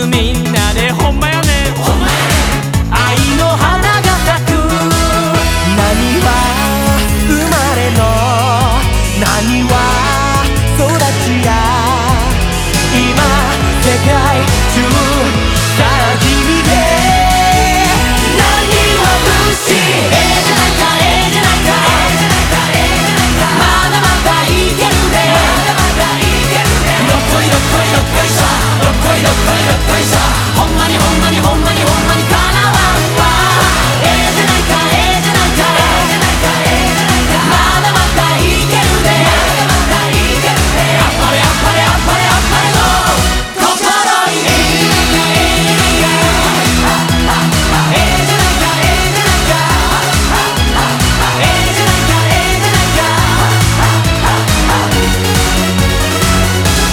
みんなでほんまやねん愛の花が咲く何は生まれの何は育ちや今世界中さあ君で何は不思議じゃないかじゃないかまだまだいけるねどっこいどっこいどっこいさどっこいどっこいどっこいさほんまにほんまにほんまにほんまにかなわんわじゃないかじゃないかまだまだいけるねあっぱれあっぱれあっぱれあっぱれの心に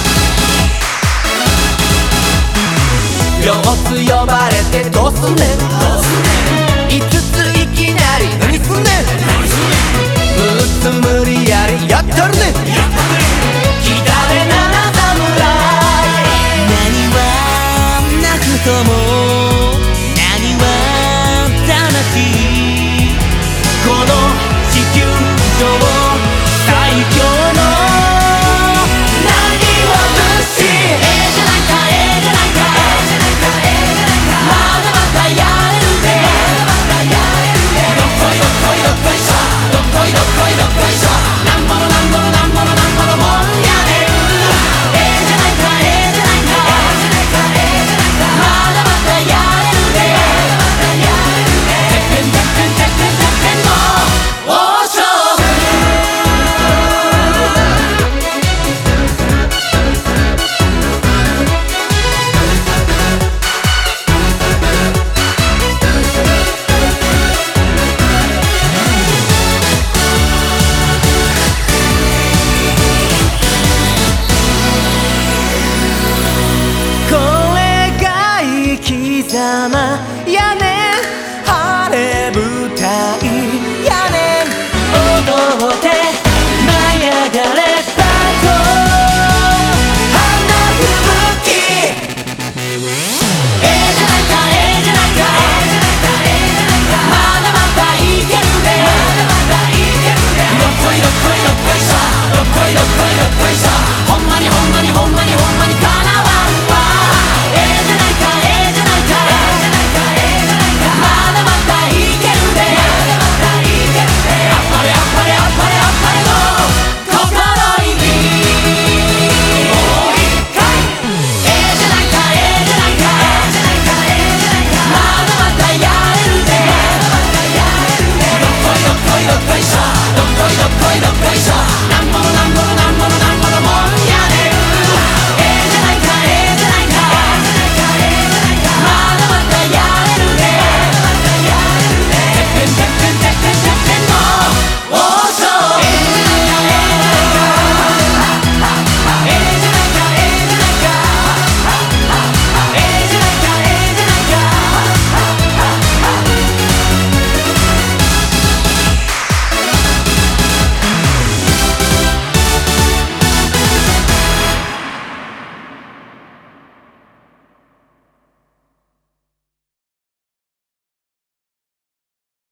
両津呼ばれてどうすんねん